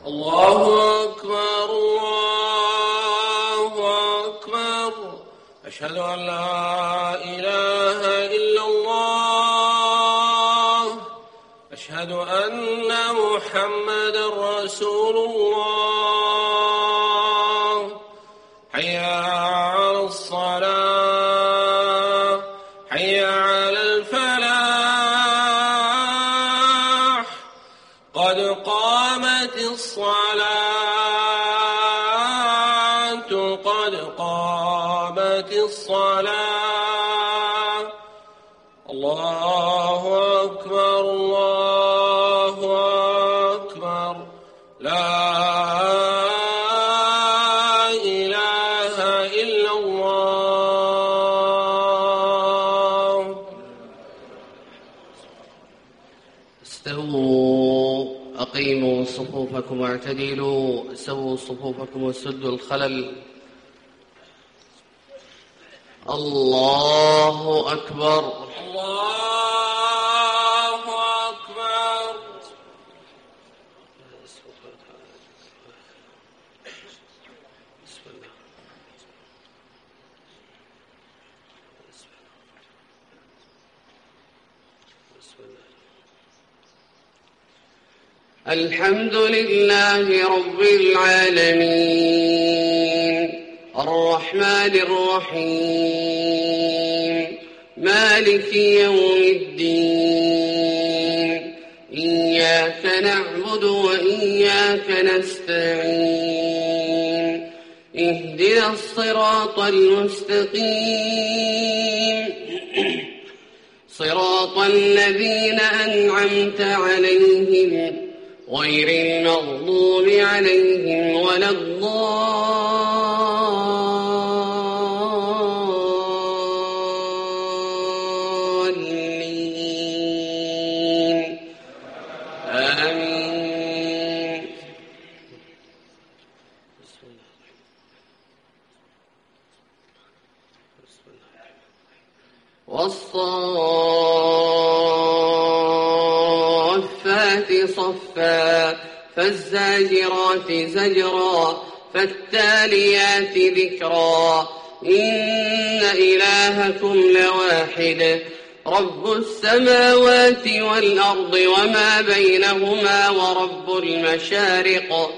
الله أكبر الله أكبر. أشهد أن لا إله إلا الله. أشهد أن محمدا رسول الله. حي على الصلاة حي على الفلاح. قد قامت الصلاة قد قامت الصلاة. الله أكبر الله أكبر. لا إله إلا الله. استووا أقيموا صفوفكم واعتدلوا. سووا صفوفكم وسدوا الخلل. الله أكبر الله أكبر. الحمد لله رب العالمين الرحمن الرحيم مالك يوم الدين. إياك نعبد وإياك نستعين. اهدنا الصراط المستقيم صراط الذين أنعمت عليهم غير المغضوب عليهم ولا الضالين. آمين. والصافات صفا فالزاجرات زجرا فالتاليات ذكرا. إن إلهكم لواحد رب السماوات والأرض وما بينهما ورب المشارق.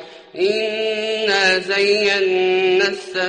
إنا زينا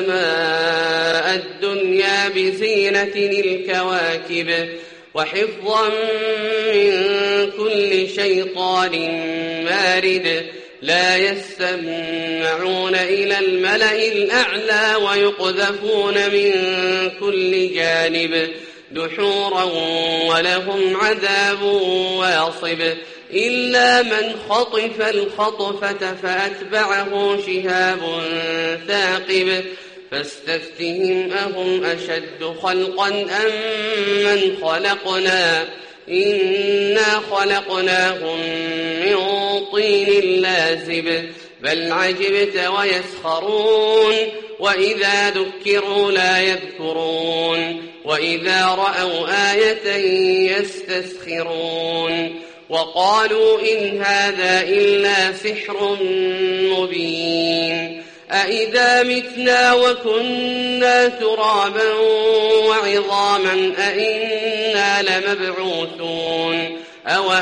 السماء الدنيا بزينة الكواكب وحفظا من كل شيطان مارد. لا يستمعون إلى الملأ الأعلى ويقذفون من كل جانب دحورا ولهم عذاب واصب. إلا من خطف الخطفة فأتبعه شهاب ثاقب. فاستفتهم أهم أشد خلقا أم من خلقنا. إنا خلقناهم من طين لازب. بل عجبت ويسخرون وإذا ذكروا لا يذكرون وإذا رأوا آية يستسخرون. وقالوا إن هذا إلا سحر مبين. أإذا متنا وكنا ترابا وعظاما أإنا لمبعوثون أو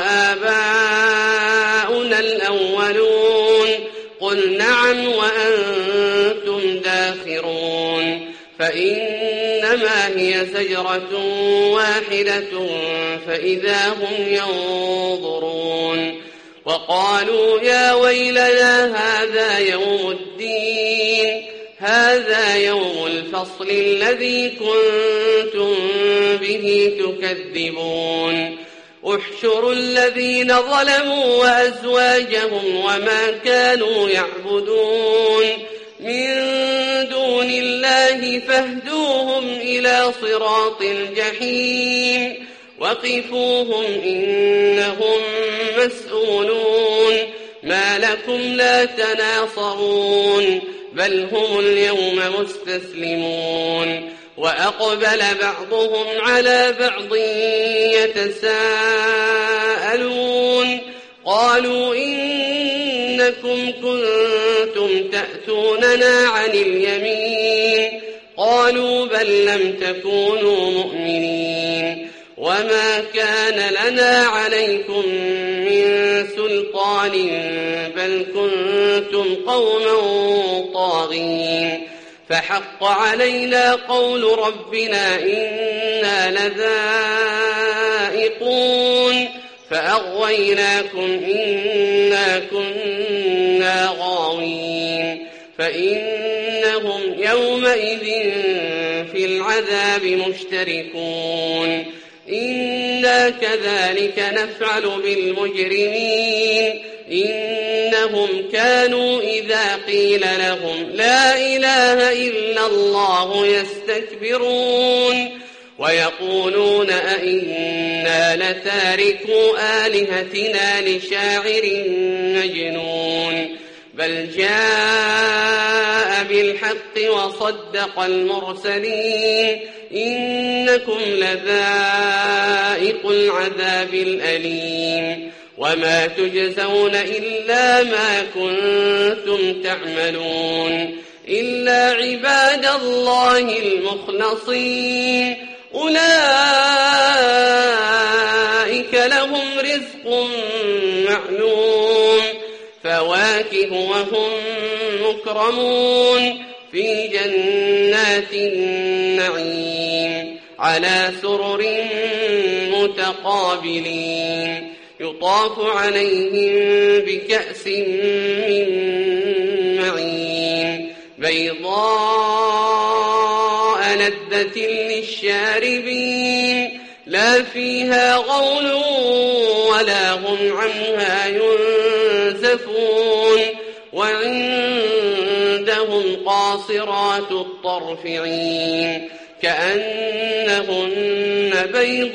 آباؤنا الأولون. قل نعم وأنتم داخرون. فإنما هي زجرة واحدة فإذا هم ينظرون. وقالوا يا ويلنا هذا يوم الدين. هذا يوم الفصل الذي كنتم به تكذبون. احشروا الذين ظلموا وأزواجهم وما كانوا يعبدون من دون الله فاهدوهم إلى صراط الجحيم. وقفوهم إنهم مسؤولون. ما لكم لا تناصرون بل هم اليوم مستسلمون. وأقبل بعضهم على بعض يتساءلون. قالوا إن إنكم كنتم تأتوننا عن اليمين قالوا بل لم تكونوا مؤمنين وما كان لنا عليكم من سلطان بل كنتم قوما طاغين فحق علينا قول ربنا إنا لذائقون فأغويناكم إنا كنا غاوين فإنهم يومئذ في العذاب مشتركون إنا كذلك نفعل بالمجرمين إنهم كانوا إذا قيل لهم لا إله إلا الله يستكبرون ويقولون أئنا لتاركو آلهتنا لشاعر مجنون بل جاء بالحق وصدق المرسلين إنكم لذائق العذاب الأليم وما تجزون إلا ما كنتم تعملون إلا عباد الله المخلصين أولئك لهم رزق معلوم فواكه وهم مكرمون في جنات النعيم على سرر متقابلين يطاف عليهم بكأس من معين بيضاء لذة للشاربين لا فيها غول ولا هم عنها ينزفون وعندهم قاصرات الطرف عين كأنهن بيض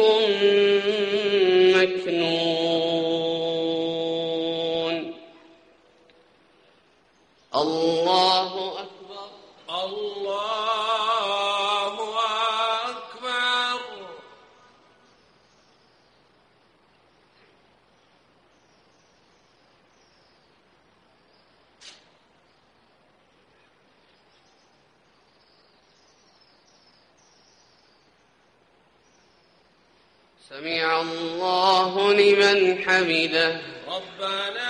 مكنون الله أكبر الله أكبر سمع الله لمن حمده ربنا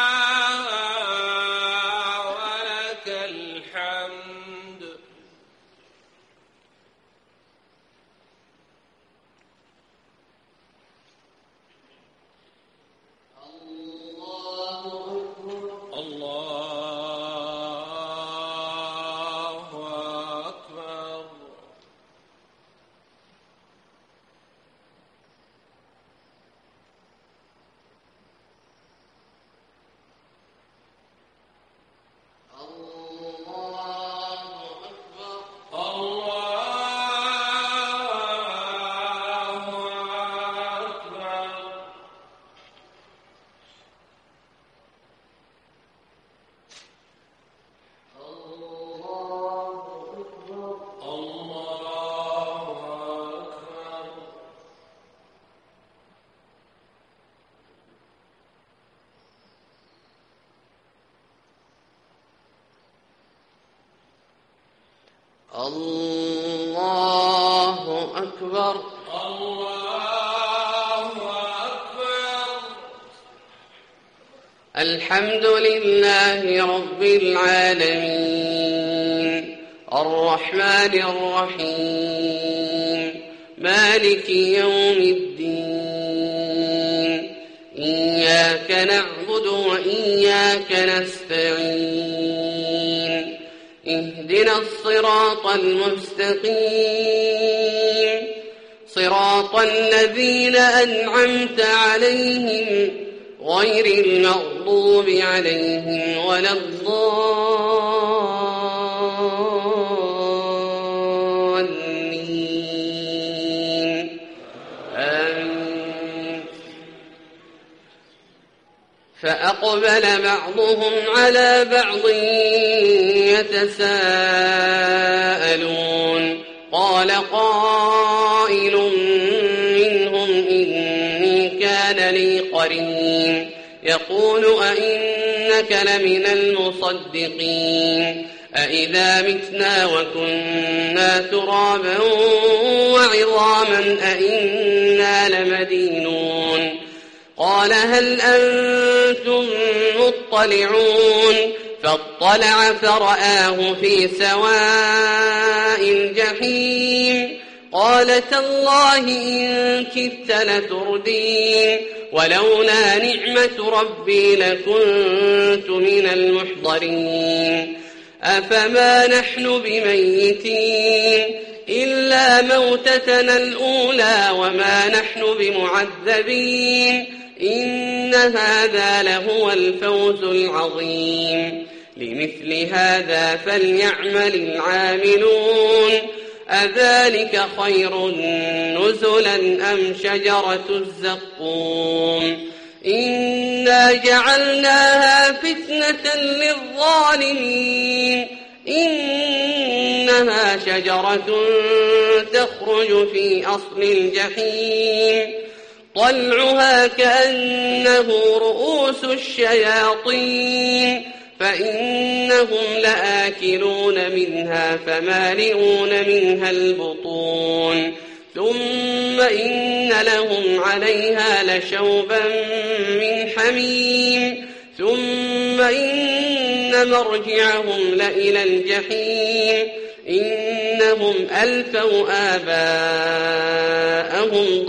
ولك الحمد الله أكبر الله أكبر الله أكبر الحمد لله رب العالمين الرحمن الرحيم مالك يوم الدين إياك نعبد وإياك نستعين اهدنا الصراط المستقيم صراط الذين أنعمت عليهم غير المغضوب عليهم ولا الضالين آمين فأقبل بعضهم على بعض يتساءلون قال قائل منهم إني كان لي قرين يقول أئنك إنك لمن المصدقين أإذا متنا وكنا ترابا وعظاما أإنا لمدينون قال هل أنتم مطلعون فاطلع فرآه في سواء الجحيم قال تالله إن كدت لتردين ولولا نعمة ربي لكنت من المحضرين أفما نحن بميتين إلا موتتنا الأولى وما نحن بمعذبين إن هذا لهو الفوز العظيم لمثل هذا فليعمل العاملون أذلك خير نزلا أم شجرة الزقوم إنا جعلناها فتنة للظالمين إنها شجرة تخرج في أصل الجحيم طلعها كأنه رؤوس الشياطين فإنهم لآكلون منها فمالئون منها البطون ثم إن لهم عليها لشوبا من حميم ثم إن مرجعهم لإلى الجحيم إنهم ألفوا آباءهم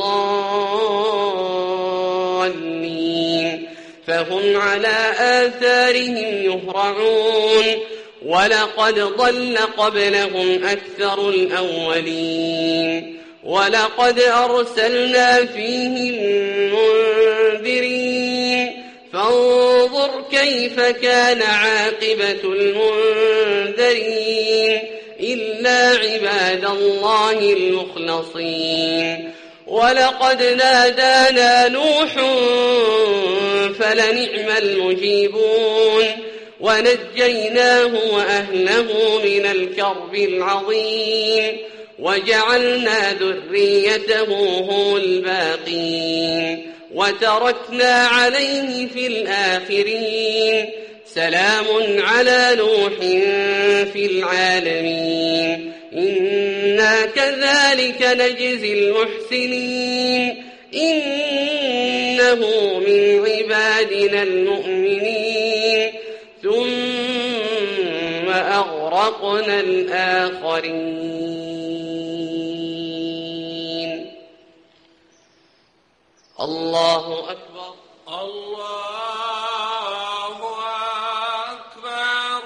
ضالين فهم على آثارهم يهرعون ولقد ضل قبلهم أكثر الأولين ولقد أرسلنا فيهم منذرين فانظر كيف كان عاقبة المنذرين إلا عباد الله المخلصين ولقد نادانا نوح فلنعم المجيبون ونجيناه وأهله من الكرب العظيم وجعلنا ذريته هم الباقين وتركنا عليه في الآخرين سلام على نوح في العالمين إنا كذلك نجزي المحسنين إنه من عبادنا المؤمنين ثم أغرقنا الآخرين الله أكبر الله أكبر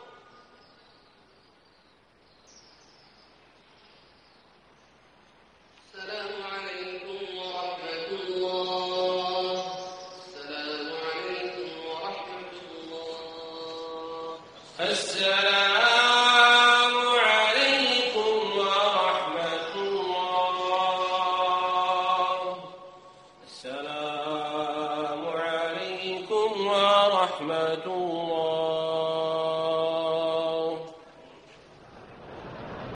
السلام عليكم ورحمة الله السلام عليكم ورحمة الله السلام عليكم ورحمة الله السلام عليكم ورحمة الله